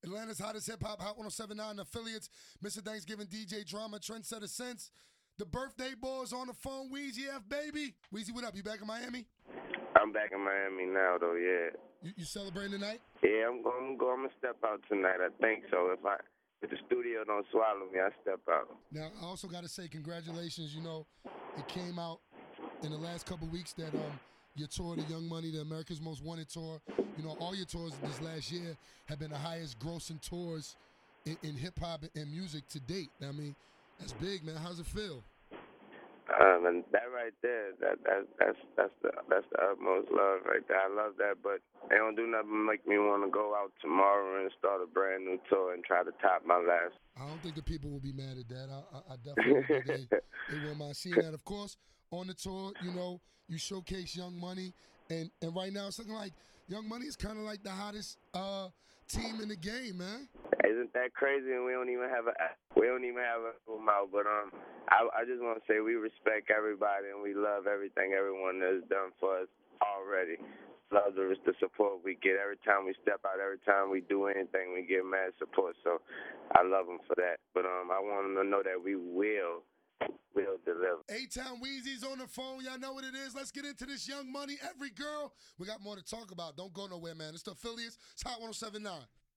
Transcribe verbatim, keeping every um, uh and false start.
Atlanta's hottest hip-hop, Hot ten seventy-nine affiliates, Mister Thanksgiving D J Drama, Trendsetter Sense. The birthday boy is on the phone, Weezy F, baby. Weezy, what up? You back in Miami? I'm back in Miami now, though, yeah. You, you celebrating tonight? Yeah, I'm going to go. I'm going to step out tonight, I think so. If I if the studio don't swallow me, I step out. Now, I also got to say congratulations. You know, it came out in the last couple weeks that um your tour, the Young Money, the America's Most Wanted tour, you know, all your tours this last year have been the highest grossing tours in, in hip-hop and music to date. I mean, that's big, man. How's it feel? Um, and that right there, that that that's that's the that's the utmost love right there. I love that, but they don't do nothing to make me want to go out tomorrow and start a brand new tour and try to top my last. I don't think the people will be mad at that. I, I, I definitely think they, they won't mind seeing that. Of course, on the tour, you know, you showcase Young Money, and, and right now it's looking like Young Money is kind of like the hottest uh, team in the game, man. Isn't that crazy? And we don't even have a we don't even have a album out. But um, I I just want to say we respect everybody and we love everything everyone has done for us already. Love the the support we get every time we step out. Every time we do anything, we get mad support. So I love them for that. But um, I want them to know that we will. We'll deliver. A-Town Weezy's on the phone. Y'all know what it is. Let's get into this Young Money. Every girl. We got more to talk about. Don't go nowhere, man. It's the affiliates. It's Hot ten seventy-nine.